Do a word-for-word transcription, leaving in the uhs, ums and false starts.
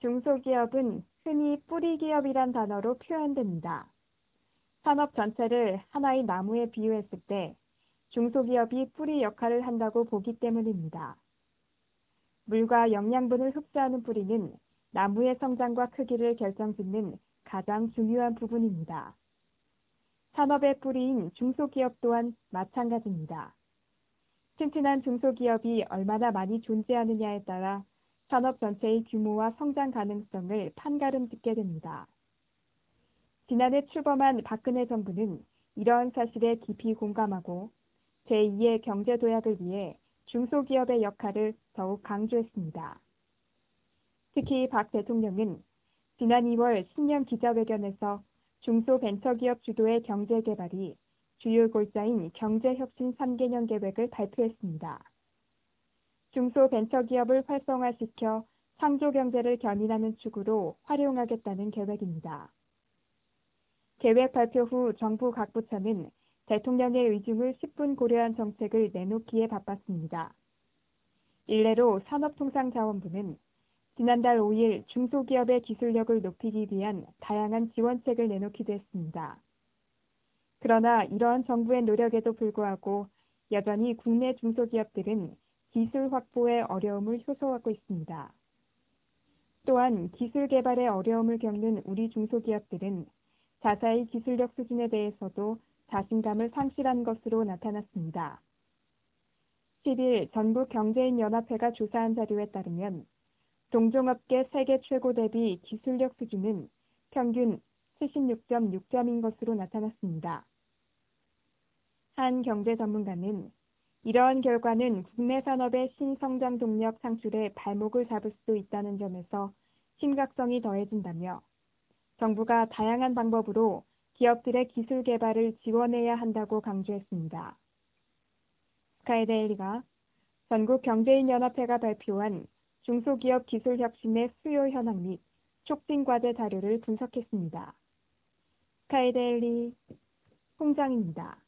중소기업은 흔히 뿌리기업이란 단어로 표현됩니다. 산업 전체를 하나의 나무에 비유했을 때 중소기업이 뿌리 역할을 한다고 보기 때문입니다. 물과 영양분을 흡수하는 뿌리는 나무의 성장과 크기를 결정짓는 가장 중요한 부분입니다. 산업의 뿌리인 중소기업 또한 마찬가지입니다. 튼튼한 중소기업이 얼마나 많이 존재하느냐에 따라 산업 전체의 규모와 성장 가능성을 판가름 짓게 됩니다. 지난해 출범한 박근혜 정부는 이러한 사실에 깊이 공감하고 제이의 경제도약을 위해 중소기업의 역할을 더욱 강조했습니다. 특히 박 대통령은 지난 이월 신년 기자회견에서 중소벤처기업 주도의 경제개발이 주요 골자인 경제혁신 삼 개년 계획을 발표했습니다. 중소벤처기업을 활성화시켜 창조경제를 견인하는 축으로 활용하겠다는 계획입니다. 계획 발표 후 정부 각 부처는 대통령의 의중을 십분 고려한 정책을 내놓기에 바빴습니다. 일례로 산업통상자원부는 지난달 오일 중소기업의 기술력을 높이기 위한 다양한 지원책을 내놓기도 했습니다. 그러나 이러한 정부의 노력에도 불구하고 여전히 국내 중소기업들은 기술 확보에 어려움을 호소하고 있습니다. 또한 기술 개발에 어려움을 겪는 우리 중소기업들은 자사의 기술력 수준에 대해서도 자신감을 상실한 것으로 나타났습니다. 십일 전국경제인연합회가 조사한 자료에 따르면 동종업계 세계 최고 대비 기술력 수준은 평균 칠십육 점 육 점인 것으로 나타났습니다. 한 경제 전문가는 이러한 결과는 국내 산업의 신성장 동력 창출에 발목을 잡을 수도 있다는 점에서 심각성이 더해진다며 정부가 다양한 방법으로 기업들의 기술 개발을 지원해야 한다고 강조했습니다. 스카이데일리가 전국경제인연합회가 발표한 중소기업 기술혁신의 수요 현황 및 촉진 과제 자료를 분석했습니다. 스카이데일리 홍장입니다.